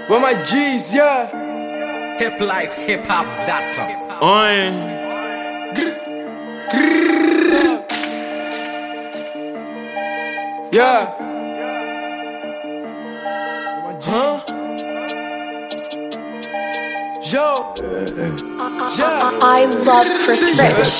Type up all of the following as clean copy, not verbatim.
With my G's, yeah. HipLifeHipHop.com. Oi. Yeah. Huh? Yo. I love Chris Rich.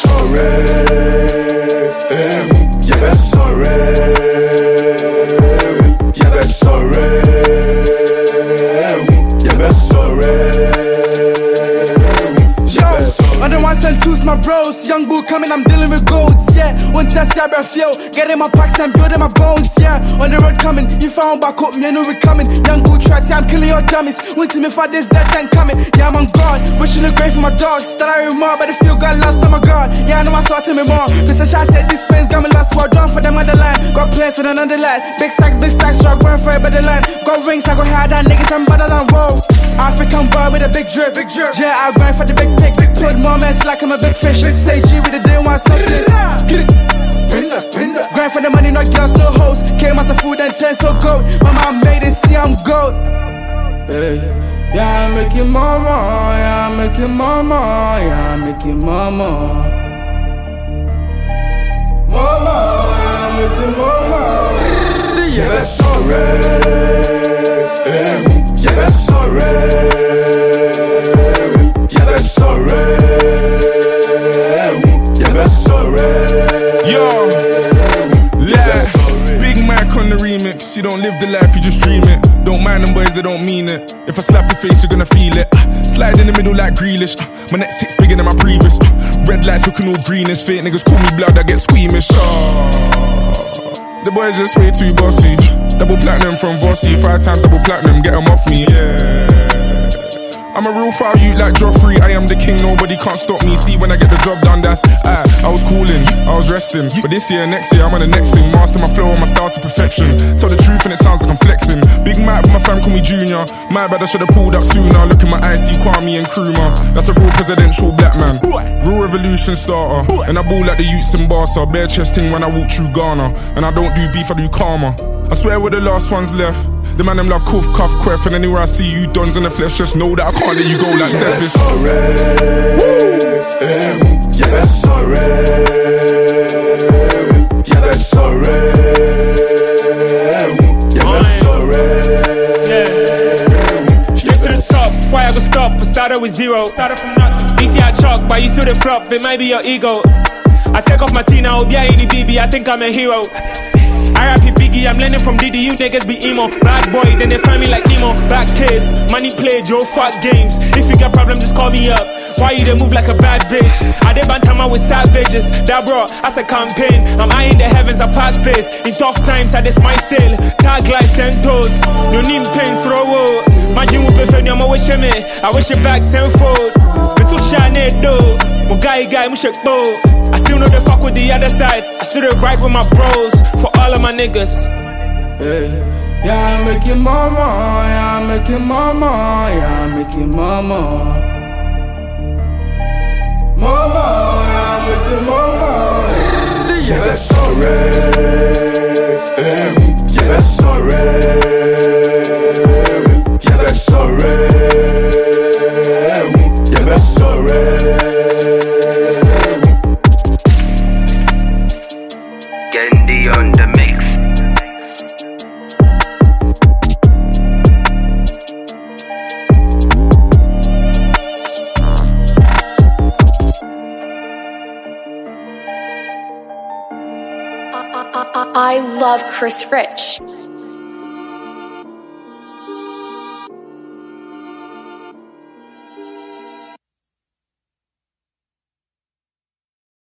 I don't want to sell twos, my bros. Young bull coming, I'm dealing with goats, yeah. One test, yeah, breath, yo. Getting my packs and building my bones, yeah. On the road coming, you found back up, me, I know we coming. Young bull tracks, yeah, I'm killing your dummies. Went to me for this, that time coming. Yeah, I'm on guard, wishing the grave for my dogs. That I remember, but the field got lost, oh my god. Yeah, I know my sort to me more. Mr. Shah said this space got me lost, so I drawn for them on the line. Got plans for another line. Big stacks, so I going for a better line. Got rings, I go higher than niggas, I'm better than whoa. African boy with a big drip, yeah, I grind for the big pick. Put more mess like I'm a big fish. Big stage G with the day one stop this. Get it, spin that. Grind for the money, no girls, no hoes. Came out of food and 10 so gold. My mom made it, see I'm gold. Hey. Yeah, I'm making mama, yeah, I'm making mama, yeah, I'm making mama. Mama, yeah, I'm making mama. Yeah, that's sorry. Yeah, that's sorry. Yeah, that's sorry. Yeah, that's sorry. Yo, yeah. Big Mac on the remix. You don't live the life, you just dream it. Don't mind them boys, they don't mean it. If I slap your face, you're gonna feel it. Slide in the middle like Grealish. My next six bigger than my previous. Red lights looking all greenish. Fake niggas call me blood, I get squeamish. The boys just way too bossy. Double platinum from Bossy. 5 times double platinum, get them off me, yeah. I'm a real foul youth like Joffrey. I am the king, nobody can't stop me. See when I get the job done, that's I was cooling, I was resting. But this year, next year, I'm on the next thing. Master my flow and my style to perfection. Tell the truth and it sounds like I'm flexing. Big Mike, but my fam call me Junior. My bad, I should've pulled up sooner. Look in my eyes, see Kwame and Nkrumah. That's a real presidential black man. Real revolution starter. And I ball like the youths in Barca. Bare chest thing when I walk through Ghana. And I don't do beef, I do karma. I swear we're the last ones left. The man them love cuff, cuff, queff. And anywhere I see you dons in the flesh, just know that I can't let you go like Steph is. Yeah, that's sorry. Yeah, that's sorry. Yeah, that's sorry. Straight to the top, why I go stop? I started with zero. Started from nothing. Easy I chalk, but you still the flop. It might be your ego. I take off my Tina, I'll be in the BB. I think I'm a hero. R.I.P. Biggie, I'm learning from Diddy, you niggas be emo. Bad boy, then they find me like emo. Back case, money played, yo, fuck games. If you got problem, just call me up. Why you they move like a bad bitch? I dey bantama with savages. That bro, that's a campaign. I'm high in the heavens, I pass space. In tough times, I just my still. Tag like 10 toes. No name pains, throw. My gym will prefer me, I'm wish me. I wish it back tenfold. Me took shine though. My guy, mushek bow. I still know the fuck with the other side. I still right with my bros. For all of my niggas. Hey. Yeah, I'm making mama, yeah, I'm making mama, yeah, I'm making mama. Mama, yeah, I'm making mama. Yeah, that's sorry. Yeah, that's sorry. Yeah, that's sorry. Yeah, that's sorry. Gendy on the mix. I love Chris Rich.